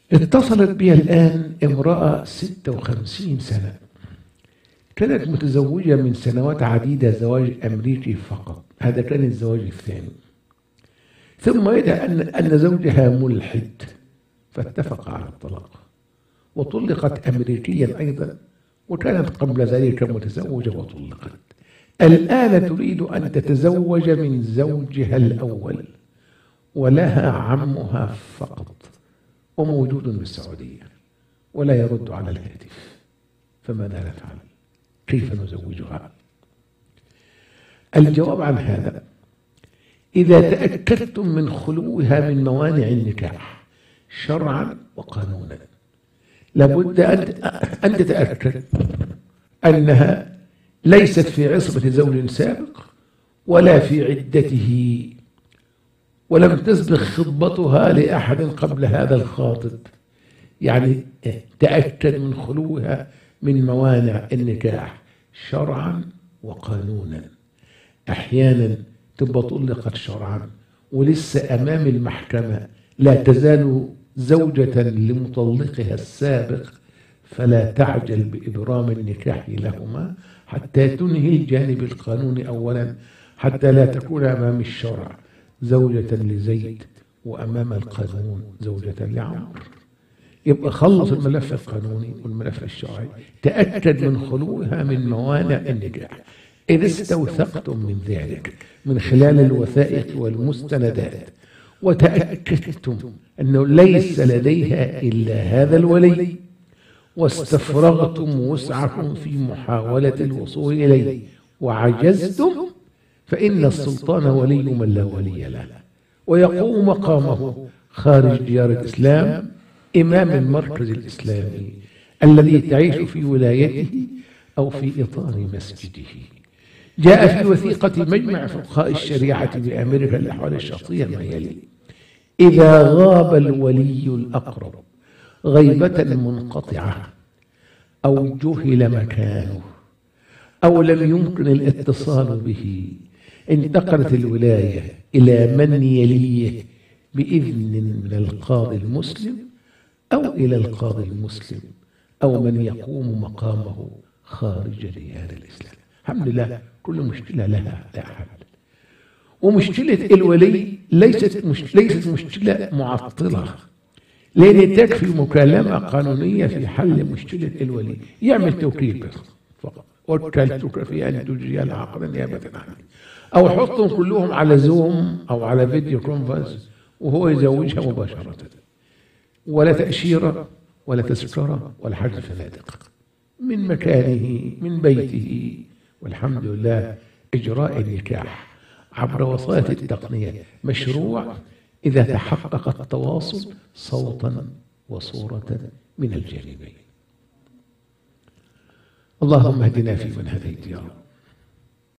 اتصلت بي الآن امرأة 56 سنة، كانت متزوجة من سنوات عديدة زواج أمريكي فقط، هذا كان الزواج الثاني، ثم يدعى أن زوجها ملحد فاتفق على الطلاق، وطلقت أمريكيا أيضا، وكانت قبل ذلك متزوجة وطلقت. الآن تريد أن تتزوج من زوجها الأول، ولها عمها فقط، وموجود بالسعودية ولا يرد على الهاتف، فماذا نفعل؟ كيف نزوجها؟ الجواب عن هذا: إذا تأكدتم من خلوها من موانع النكاح شرعا وقانونا، لابد أن تتأكد أنها ليست في عصمة زوج سابق ولا في عدته، ولم تسبق خطبتها لأحد قبل هذا الخاطب. يعني تأكد من خلوها من موانع النكاح شرعا وقانونا. أحيانا تبقى طلقت شرعا ولسه أمام المحكمة لا تزال زوجة لمطلقها السابق، فلا تعجل بإبرام النكاح لهما حتى تنهي الجانب القانوني أولا، حتى لا تكون أمام الشرع زوجة لزيد وأمام القانون زوجة لعمر. يبقى خلص الملف القانوني والملف الشرعي، تأكد من خلوها من موانع النكاح. إذا استوثقتم من ذلك من خلال الوثائق والمستندات وتأكدتم أنه ليس لديها إلا هذا الولي، واستفرغتم وسعكم في محاولة الوصول إليه وعجزتم، فإن السلطان ولي من لا ولي له، ويقوم مقامه خارج ديار الإسلام إمام المركز الإسلامي الذي تعيش في ولايته أو في إطار مسجده. جاء في وثيقة مجمع فقهاء الشريعة بأمريكا للأحوال الشخصية ما يلي: إذا غاب الولي الأقرب غيبة منقطعة أو جهل مكانه أو لم يمكن الاتصال به، انتقلت الولاية إلى من يليه بإذن من القاضي المسلم أو إلى القاضي المسلم أو من يقوم مقامه خارج ديار الإسلام. الحمد لله كل مشكلة لها حل، ومشكلة الولي ليست مشكلة معطلة، لأن تكفي مكالمة قانونية في حل مشكلة الولي. يعمل توكيل بس فقط: وكلتك في أن تجري العقد نيابة عنك، أو حطهم كلهم على زوم أو على فيديو كونفرنس وهو يزوجها مباشرة، ولا تأشيرة ولا تذكرة ولا حجز فنادق، من مكانه من بيته. والحمد لله إجراء النكاح عبر وسائل التقنية مشروع إذا تحقق التواصل صوتا وصورة من الجانبين. اللهم اهدنا فيمن هديت يا رب،